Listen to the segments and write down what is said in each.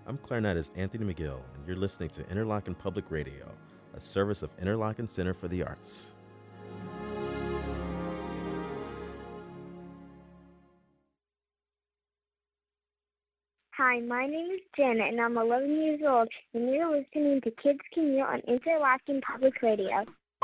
I'm clarinetist Anthony McGill, and you're listening to Interlochen Public Radio, a service of Interlochen Center for the Arts. Hi, my name is Jen, and I'm 11 years old, and you're listening to Kids Commute on Interlochen Public Radio.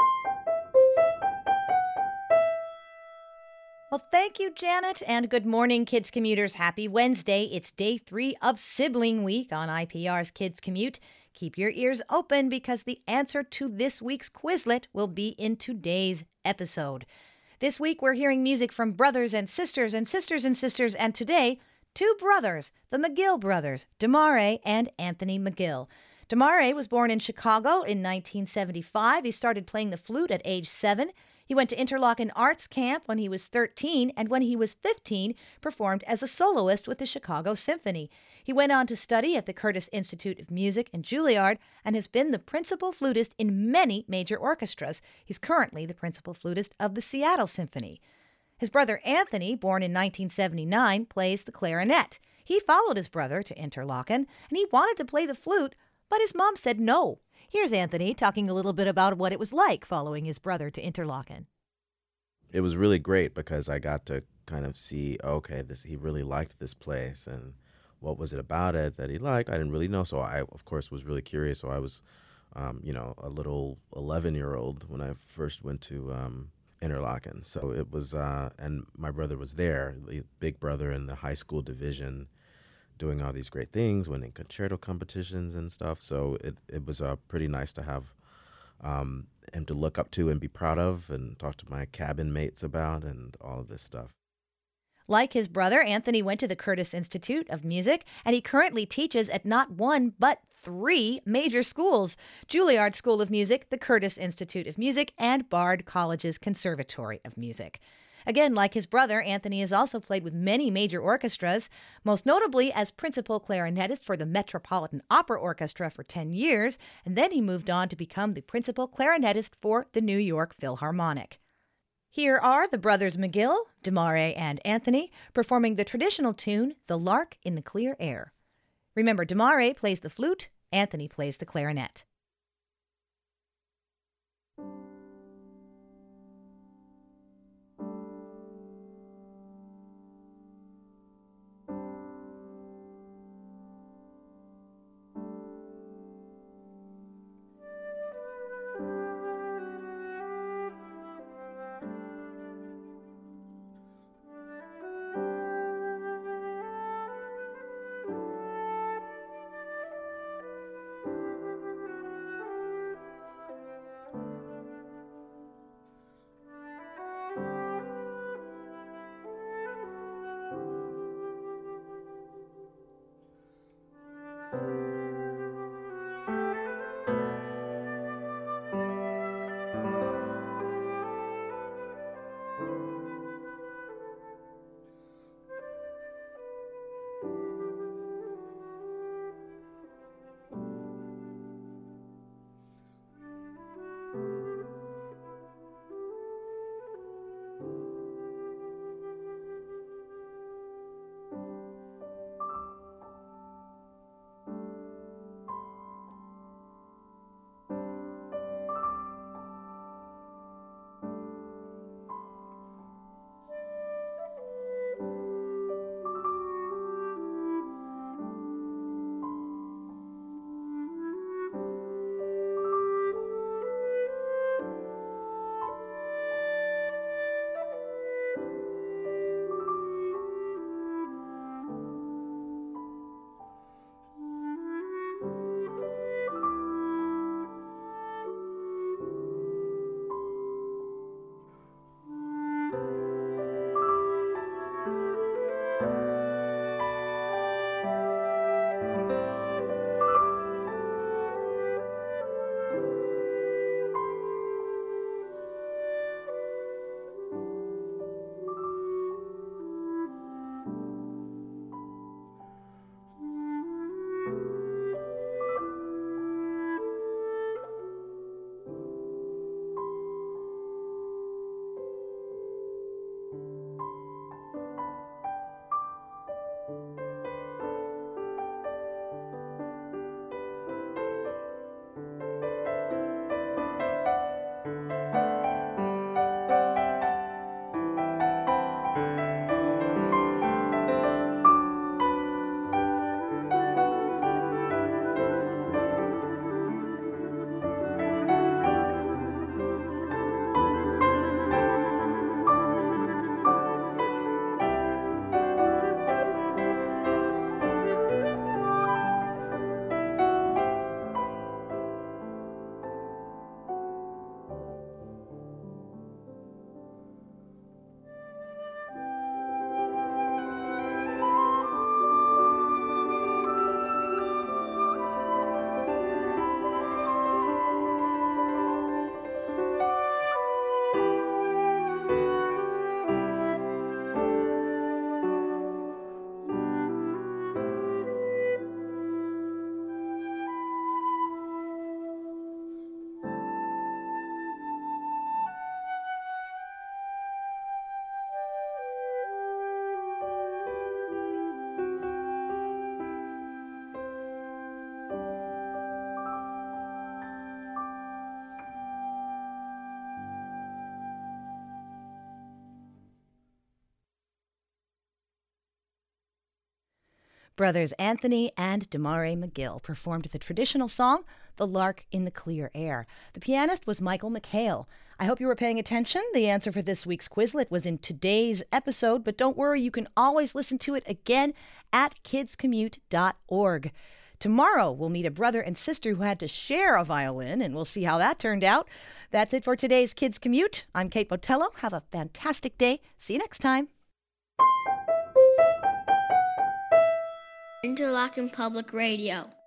Well, thank you, Janet, and good morning, Kids Commuters. Happy Wednesday. It's day 3 of Sibling Week on IPR's Kids Commute. Keep your ears open because the answer to this week's Quizlet will be in today's episode. This week, we're hearing music from brothers and sisters and sisters and sisters, and today, 2 brothers, the McGill brothers, Damare and Anthony McGill. Damare was born in Chicago in 1975. He started playing the flute at age 7. He went to Interlochen Arts Camp when he was 13, and when he was 15, performed as a soloist with the Chicago Symphony. He went on to study at the Curtis Institute of Music in Juilliard and has been the principal flutist in many major orchestras. He's currently the principal flutist of the Seattle Symphony. His brother Anthony, born in 1979, plays the clarinet. He followed his brother to Interlochen, and he wanted to play the flute, but his mom said no. Here's Anthony talking a little bit about what it was like following his brother to Interlochen. It was really great because I got to kind of see, okay, he really liked this place, and what was it about it that he liked? I didn't really know, so I, of course, was really curious. So I was, a little 11-year-old when I first went to Interlochen. So it was, and my brother was there, the big brother in the high school division, doing all these great things, winning concerto competitions and stuff. So it was pretty nice to have him to look up to and be proud of and talk to my cabin mates about and all of this stuff. Like his brother, Anthony went to the Curtis Institute of Music, and he currently teaches at not 1 but 3 major schools: Juilliard School of Music, the Curtis Institute of Music, and Bard College's Conservatory of Music. Again, like his brother, Anthony has also played with many major orchestras, most notably as principal clarinetist for the Metropolitan Opera Orchestra for 10 years, and then he moved on to become the principal clarinetist for the New York Philharmonic. Here are the brothers McGill, Damare and Anthony, performing the traditional tune, The Lark in the Clear Air. Remember, Damare plays the flute, Anthony plays the clarinet. Brothers Anthony and Damare McGill performed the traditional song, The Lark in the Clear Air. The pianist was Michael McHale. I hope you were paying attention. The answer for this week's Quizlet was in today's episode, but don't worry, you can always listen to it again at kidscommute.org. Tomorrow, we'll meet a brother and sister who had to share a violin, and we'll see how that turned out. That's it for today's Kids Commute. I'm Kate Botello. Have a fantastic day. See you next time. Interlochen Public Radio.